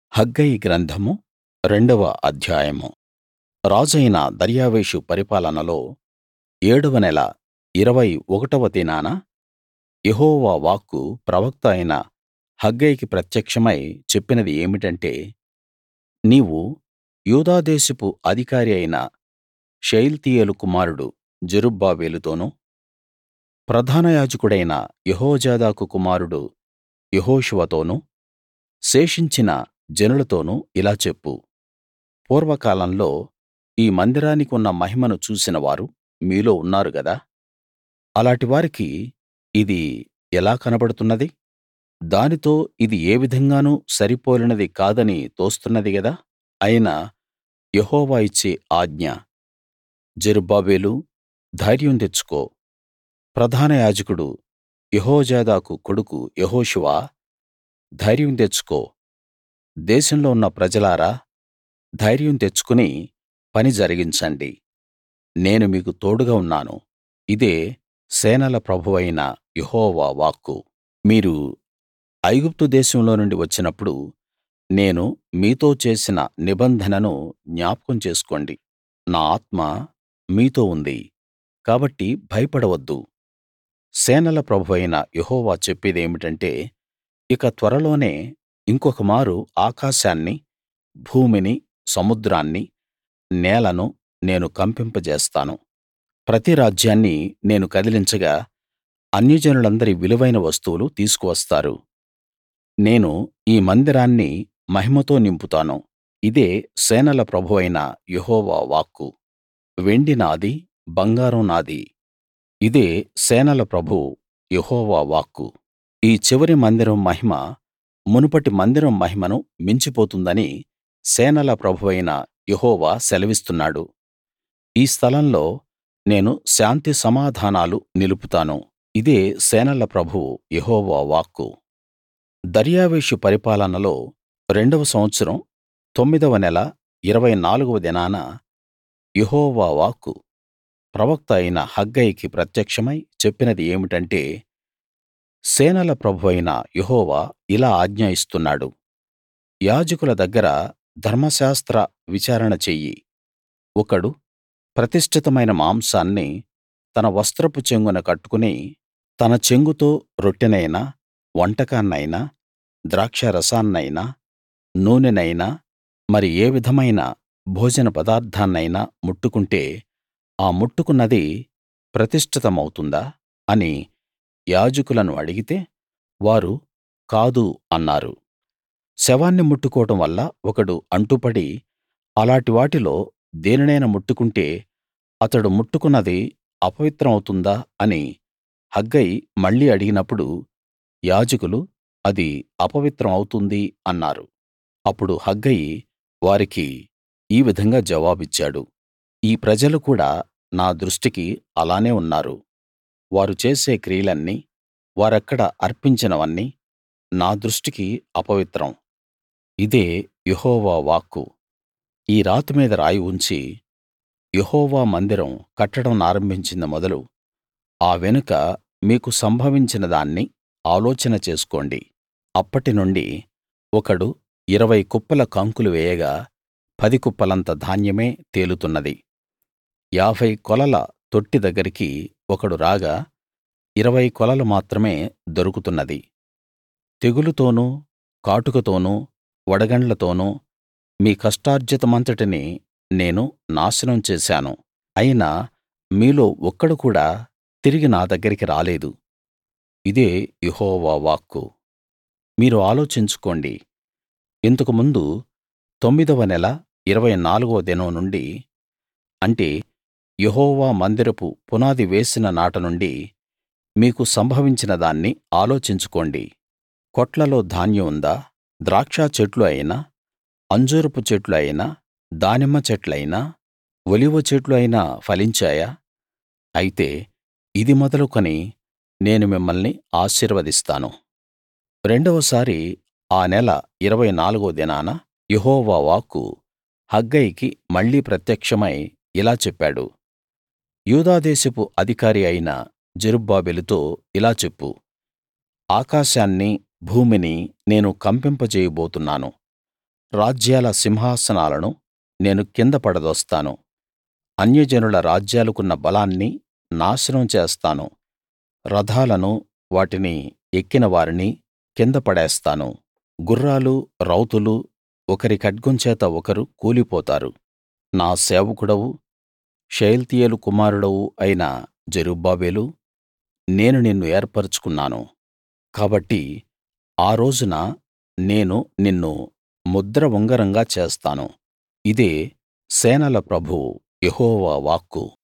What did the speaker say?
హగ్గయి గ్రంథము 2వ అధ్యాయము. రాజైన దర్యావేషు పరిపాలనలో 7వ నెల 21వ దినాన యెహోవా వాక్కు ప్రవక్త అయిన హగ్గయికి ప్రత్యక్షమై చెప్పినది ఏమిటంటే, నీవు యూదా దేశపు అధికారి అయిన షయల్తీయేలు కుమారుడు జెరుబ్బాబెలుతోనూ, ప్రధాన యాజకుడైన యెహోజాదాకు కుమారుడు యెహోషువతోనూ, శేషించిన జనులతోనూ ఇలా చెప్పు. పూర్వకాలంలో ఈ మందిరానికి ఉన్న మహిమను చూసిన వారు మీలో ఉన్నారు గదా. అలాటి వారికి ఇది ఎలా కనబడుతున్నది? దానితో ఇది ఏ విధంగానూ సరిపోలినది కాదని తోస్తున్నది గదా. అయినా యెహోవా ఇచ్చే ఆజ్ఞ, జెరుబ్బాబెలూ, ధైర్యం తెచ్చుకో. ప్రధాన యాజకుడు యెహోజాదాకు కొడుకు యెహోషువ, ధైర్యం తెచ్చుకో. దేశంలో ఉన్న ప్రజలారా, ధైర్యం తెచ్చుకుని పని జరిగించండి. నేను మీకు తోడుగా ఉన్నాను. ఇదే సేనల ప్రభువైన యెహోవా వాక్కు. మీరు ఐగుప్తు దేశంలో నుండి వచ్చినప్పుడు నేను మీతో చేసిన నిబంధనను జ్ఞాపకం చేసుకోండి. నా ఆత్మ మీతో ఉంది కాబట్టి భయపడవద్దు. సేనల ప్రభువైన యెహోవా చెప్పేదేమిటంటే, ఇక త్వరలోనే ఇంకొక మారు ఆకాశాన్ని, భూమిని, సముద్రాన్ని, నేలను నేను కంపింపజేస్తాను. ప్రతి రాజ్యాన్ని నేను కదిలించగా అన్యజనులందరి విలువైన వస్తువులు తీసుకువస్తారు. నేను ఈ మందిరాన్ని మహిమతో నింపుతాను. ఇదే సేనల ప్రభువైన యెహోవా వాక్కు. వెండి నాది, బంగారం నాది. ఇదే సేనల ప్రభువు యెహోవా వాక్కు. ఈ చివరి మందిరం మహిమ మునుపటి మందిరం మహిమను మించిపోతుందని సేనల ప్రభువైన యెహోవా సెలవిస్తున్నాడు. ఈ స్థలంలో నేను శాంతి సమాధానాలు నిలుపుతాను. ఇదే సేనల ప్రభువు యెహోవా వాక్కు. దర్యావేషు పరిపాలనలో 2వ సంవత్సరం 9వ నెల 24వ దినాన యెహోవా వాక్కు ప్రవక్త అయిన హగ్గయికి ప్రత్యక్షమై చెప్పినది ఏమిటంటే, సేనల ప్రభువైన యెహోవా ఇలా ఆజ్ఞ ఇస్తున్నాడు. యాజకుల దగ్గర ధర్మశాస్త్ర విచారణ చెయ్యి. ఒకడు ప్రతిష్ఠితమైన మాంసాన్ని తన వస్త్రపు చెంగున కట్టుకుని, తన చెంగుతో రొట్టెనైనా, వంటకాన్నైనా, ద్రాక్షారసాన్నైనా, నూనెనైనా, మరి ఏ విధమైన భోజన పదార్థాన్నైనా ముట్టుకుంటే, ఆ ముట్టుకున్నది ప్రతిష్ఠితమవుతుందా అని యాజకులను అడిగితే, వారు కాదు అన్నారు. శవాన్ని ముట్టుకోవడం వల్ల ఒకడు అంటుపడి అలాటి వాటిలో దేనినైనా ముట్టుకుంటే అతడు ముట్టుకున్నది అపవిత్రం అవుతుందా అని హగ్గయి మళ్ళీ అడిగినప్పుడు యాజకులు అది అపవిత్రం అవుతుంది అన్నారు. అప్పుడు హగ్గయి వారికి ఈ విధంగా జవాబిచ్చాడు. ఈ ప్రజలు కూడా నా దృష్టికి అలానే ఉన్నారు. వారు చేసే క్రియలన్నీ, వారక్కడ అర్పించినవన్నీ నా దృష్టికి అపవిత్రం. ఇదే యెహోవా వాక్కు. ఈ రాతి మీద రాయి ఉంచి యెహోవా మందిరం కట్టడం నారంభించింది మొదలు ఆ వెనుక మీకు సంభవించిన దాన్ని ఆలోచన చేసుకోండి. అప్పటి నుండి ఒకడు 20 కుప్పల కంకులు వేయగా 10 కుప్పలంత ధాన్యమే తేలుతున్నది. 50 కొలల తొట్టి దగ్గరికి ఒకడు రాగా 20 కొలలు మాత్రమే దొరుకుతున్నది. తెగులుతోనూ, కాటుకతోనూ, వడగండ్లతోనూ మీ కష్టార్జితమంతటిని నేను నాశనం చేశాను. అయినా మీలో ఒక్కడు కూడా తిరిగి నా దగ్గరికి రాలేదు. ఇదే యెహోవా వాక్కు. మీరు ఆలోచించుకోండి. ఇంతకు ముందు 9వ నెల 24వ దినం నుండి, అంటే యెహోవా మందిరపు పునాది వేసిన నాట నుండి మీకు సంభవించిన దాన్ని ఆలోచించుకోండి. కొట్లలో ధాన్యం ఉందా? ద్రాక్ష చెట్లు అయినా, అంజూరపు చెట్లు అయినా, దానిమ్మ చెట్లయినా, ఒలీవ చెట్లు అయినా ఫలించాయా? అయితే ఇది మొదలుకొని నేను మిమ్మల్ని ఆశీర్వదిస్తాను. రెండవసారి ఆ నెల 24వ దినాన యెహోవా వాక్కు హగ్గయికి మళ్ళీ ప్రత్యక్షమై ఇలా చెప్పాడు. యూదా దేశపు అధికారి అయిన జెరుబ్బాబెలుతో ఇలా చెప్పు. ఆకాశాన్ని, భూమిని నేను కంపింపజేయబోతున్నాను. రాజ్యాల సింహాసనాలను నేను కింద పడదోస్తాను. అన్యజనుల రాజ్యాలకున్న బలాన్ని నాశనం చేస్తాను. రథాలను, వాటిని ఎక్కిన వారిని కింద పడేస్తాను. గుర్రాలు, రౌతులు ఒకరి ఖడ్గం చేత ఒకరు కూలిపోతారు. నా సేవకుడవు, షయల్తీయేలు కుమారుడవు అయిన జెరుబ్బాబెలూ, నేను నిన్ను ఏర్పరచుకున్నాను. కాబట్టి ఆ రోజున నేను నిన్ను ముద్ర ఉంగరంగా చేస్తాను. ఇదే సేనల ప్రభువు యెహోవా వాక్కు.